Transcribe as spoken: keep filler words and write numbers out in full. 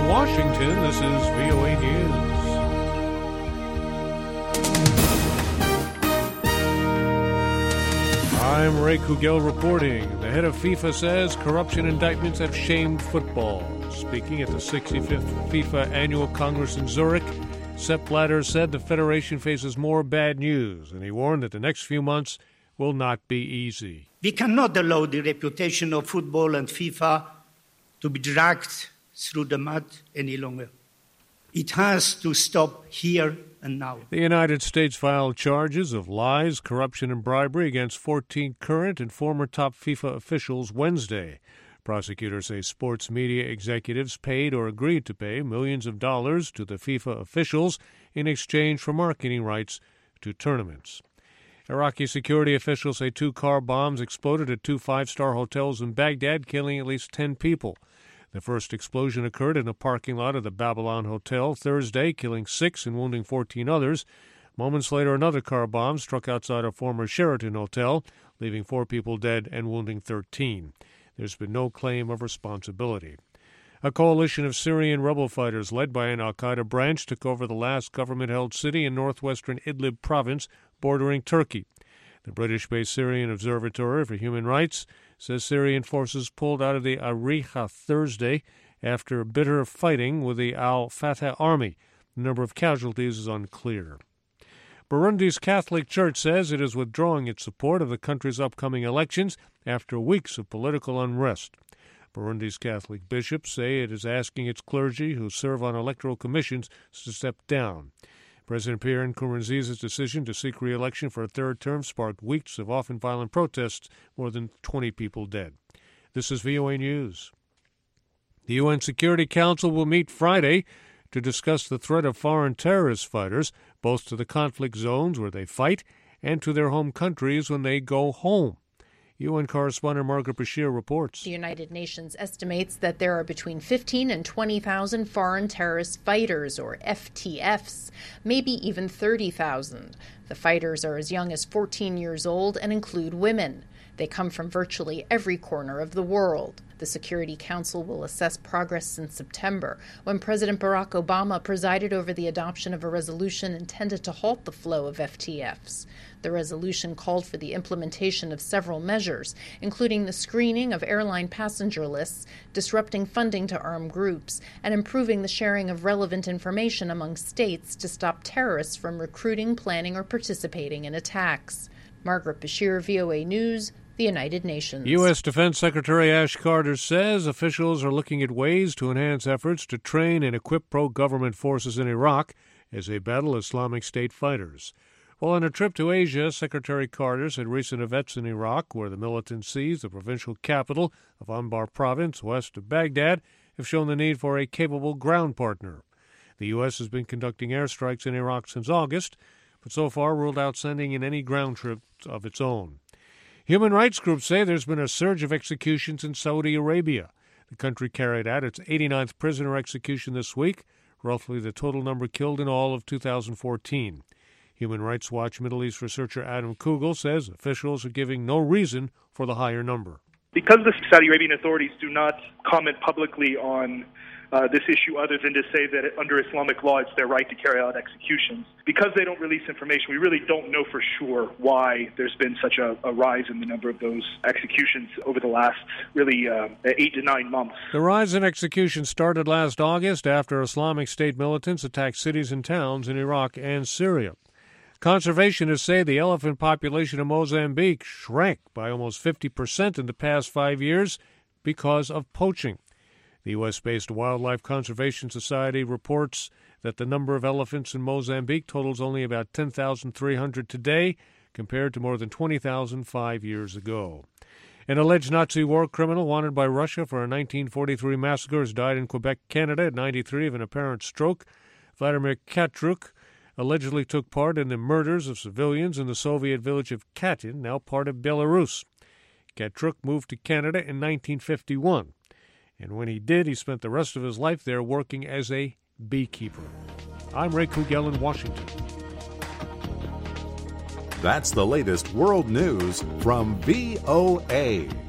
Washington, this is V O A News. I'm Ray Kugel reporting. The head of FIFA says corruption indictments have shamed football. Speaking at the sixty-fifth FIFA Annual Congress in Zurich, Sepp Blatter said the federation faces more bad news, and he warned that the next few months will not be easy. We cannot allow the reputation of football and FIFA to be dragged through the mud any longer. It has to stop here and now. The United States filed charges of lies, corruption, and bribery against fourteen current and former top FIFA officials Wednesday. Prosecutors say sports media executives paid or agreed to pay millions of dollars to the FIFA officials in exchange for marketing rights to tournaments. Iraqi security officials say two car bombs exploded at two five-star hotels in Baghdad, killing at least ten people. The first explosion occurred in a parking lot of the Babylon Hotel Thursday, killing six and wounding fourteen others. Moments later, another car bomb struck outside a former Sheraton hotel, leaving four people dead and wounding thirteen. There's been no claim of responsibility. A coalition of Syrian rebel fighters led by an al-Qaeda branch took over the last government-held city in northwestern Idlib province bordering Turkey. The British-based Syrian Observatory for Human Rights says Syrian forces pulled out of the Ariha Thursday after bitter fighting with the al-Fatah army. The number of casualties is unclear. Burundi's Catholic Church says it is withdrawing its support of the country's upcoming elections after weeks of political unrest. Burundi's Catholic bishops say it is asking its clergy who serve on electoral commissions to step down. President Pierre Nkurunziza's decision to seek re-election for a third term sparked weeks of often violent protests, more than twenty people dead. This is V O A News. The U N Security Council will meet Friday to discuss the threat of foreign terrorist fighters, both to the conflict zones where they fight and to their home countries when they go home. U N correspondent Margaret Bashir reports. The United Nations estimates that there are between fifteen and twenty thousand foreign terrorist fighters, or F T Fs, maybe even thirty thousand. The fighters are as young as fourteen years old and include women. They come from virtually every corner of the world. The Security Council will assess progress since September, when President Barack Obama presided over the adoption of a resolution intended to halt the flow of F T Fs. The resolution called for the implementation of several measures, including the screening of airline passenger lists, disrupting funding to armed groups, and improving the sharing of relevant information among states to stop terrorists from recruiting, planning, or participating in attacks. Margaret Bashir, V O A News, the United Nations. U S. Defense Secretary Ash Carter says officials are looking at ways to enhance efforts to train and equip pro-government forces in Iraq as they battle Islamic State fighters. While on a trip to Asia, Secretary Carter said recent events in Iraq, where the militant seized the provincial capital of Anbar province west of Baghdad, have shown the need for a capable ground partner. The U S has been conducting airstrikes in Iraq since August, but so far ruled out sending in any ground troops of its own. Human rights groups say there's been a surge of executions in Saudi Arabia. The country carried out its eighty-ninth prisoner execution this week, roughly the total number killed in all of two thousand fourteen. Human Rights Watch Middle East researcher Adam Kugel says officials are giving no reason for the higher number. Because the Saudi Arabian authorities do not comment publicly on uh, this issue other than to say that under Islamic law it's their right to carry out executions, because they don't release information, we really don't know for sure why there's been such a, a rise in the number of those executions over the last really uh, eight to nine months. The rise in executions started last August after Islamic State militants attacked cities and towns in Iraq and Syria. Conservationists say the elephant population of Mozambique shrank by almost fifty percent in the past five years because of poaching. The U S-based Wildlife Conservation Society reports that the number of elephants in Mozambique totals only about ten thousand three hundred today, compared to more than twenty thousand five years ago. An alleged Nazi war criminal wanted by Russia for a nineteen forty-three massacre has died in Quebec, Canada, at ninety-three of an apparent stroke. Vladimir Katruk allegedly took part in the murders of civilians in the Soviet village of Katyn, now part of Belarus. Katruk moved to Canada in nineteen fifty-one, and when he did, he spent the rest of his life there working as a beekeeper. I'm Ray Kugel in Washington. That's the latest world news from V O A.